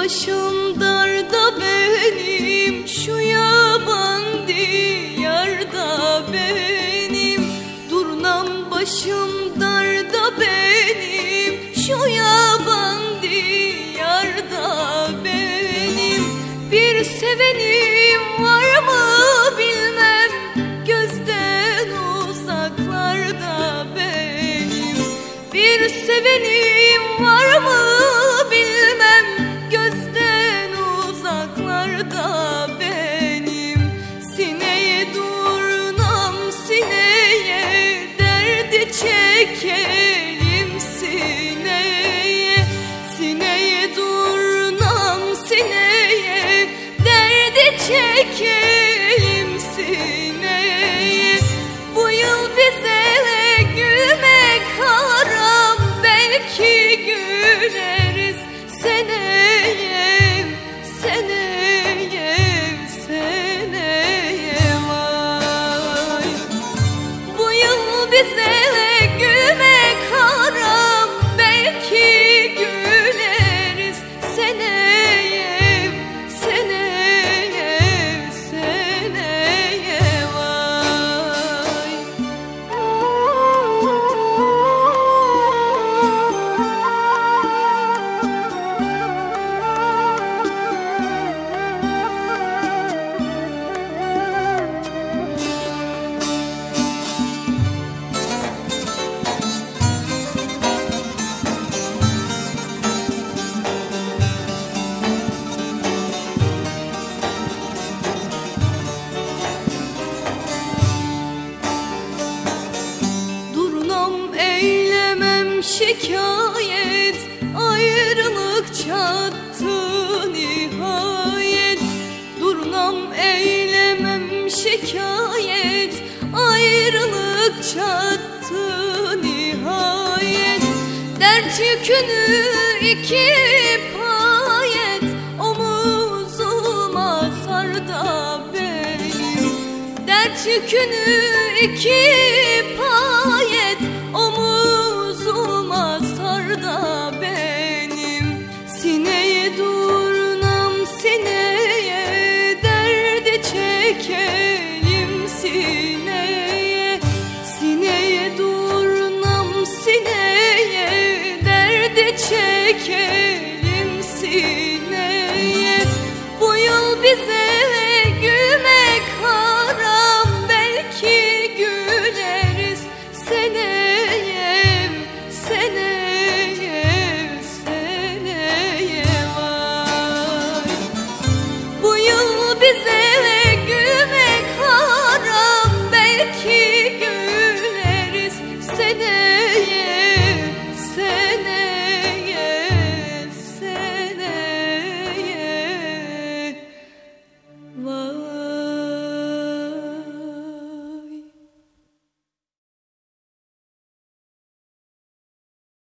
başım darda benim, şu yaban diyarda benim. Durnam başım darda benim, şu yaban diyarda benim. Bir sevenim var mı bilmem, gözden uzaklarda benim. Bir sevenim var mı bilmem, gözden uzaklarda benim. Sineye durnam sineye, derdi çekelim sineye. Sineye durnam sineye, derdi çekelim sineye. Bu yıl bize gülmek haram, belki güleriz seneye, seneye, seneye vay. Bu yıl bize gülmek haram, belki güleriz seneye, seneye, seneye vay. Durnam eylemem şikayet, ayrılık çattı nihayet. Durnam eylemem şikayet, ayrılık çattı nihayet. Dert yükünü iki payet, omuzuma sar da benim. Dert yükünü iki payet, omuzuma sar da benim. Sineye durnam sineye, derdi çekelim sineye. Sineye durnam sineye, derdi çekelim